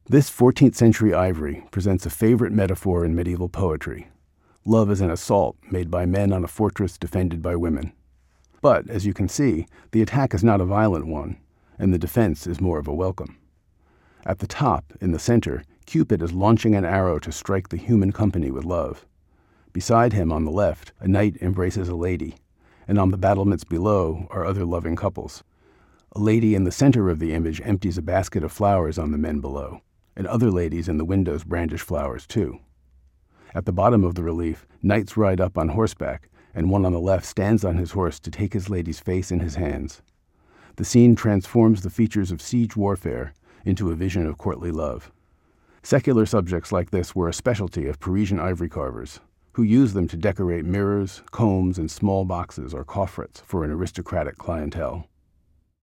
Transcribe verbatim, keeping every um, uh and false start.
This fourteenth century ivory presents a favorite metaphor in medieval poetry. Love is an assault made by men on a fortress defended by women. But, as you can see, the attack is not a violent one, and the defense is more of a welcome. At the top, in the center, Cupid is launching an arrow to strike the human company with love. Beside him, on the left, a knight embraces a lady, and on the battlements below are other loving couples. A lady in the center of the image empties a basket of flowers on the men below, and other ladies in the windows brandish flowers too. At the bottom of the relief, knights ride up on horseback, and one on the left stands on his horse to take his lady's face in his hands. The scene transforms the features of siege warfare into a vision of courtly love. Secular subjects like this were a specialty of Parisian ivory carvers, who used them to decorate mirrors, combs, and small boxes or coffrets for an aristocratic clientele.